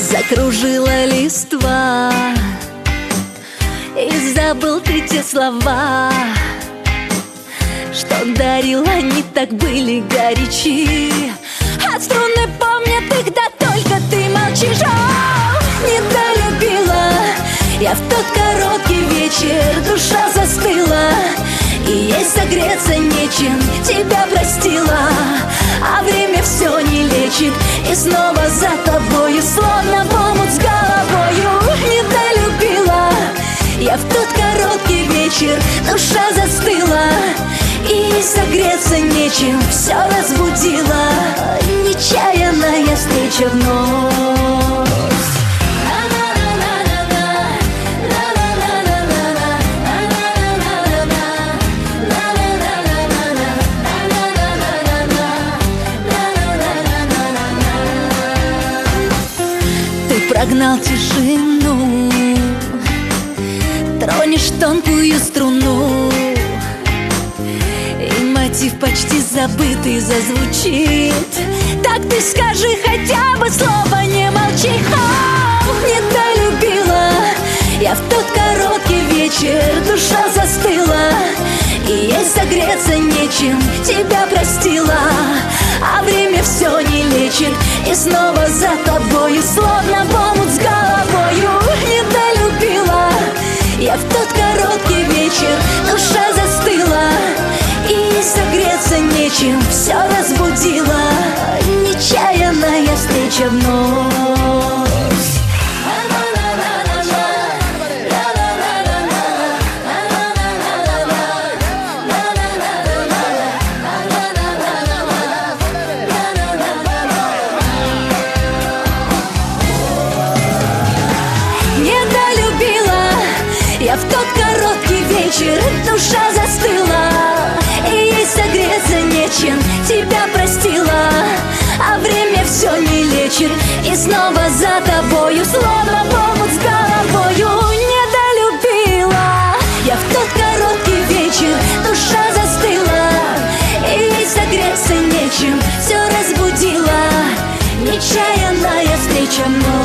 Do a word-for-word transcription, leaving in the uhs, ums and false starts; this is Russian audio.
Закружила листва, и забыл ты те слова, что дарил, они так были горячи. А струны помнят их, да только ты молчишь. О, недолюбила я в тот короткий вечер, душа застыла, и ей согреться нечем, тебя простила. А время все не лечит, и снова за тобою, словно в омут с головою. Недолюбила я в тот короткий вечер, душа застыла, и согреться нечем, все разбудила нечаянная встреча вновь. Прогнал тишину, тронешь тонкую струну, и мотив почти забытый зазвучит. Так ты скажи хотя бы слово, не молчи. О, недолюбила я в тот короткий вечер, душа застыла, и ей согреться нечем, тебя простила. А время все не лечит, и снова за тобою, словно в омут с головою. Недолюбила я в тот короткий вечер, душа застыла, и согреться нечем, все разбудила нечаянная встреча вновь. Я в тот короткий вечер, душа застыла, и ей согреться нечем, тебя простила. А время все не лечит, и снова за тобою, словно в омут с головою. Недолюбила я в тот короткий вечер, душа застыла, и ей согреться нечем, все разбудила нечаянная встреча мной.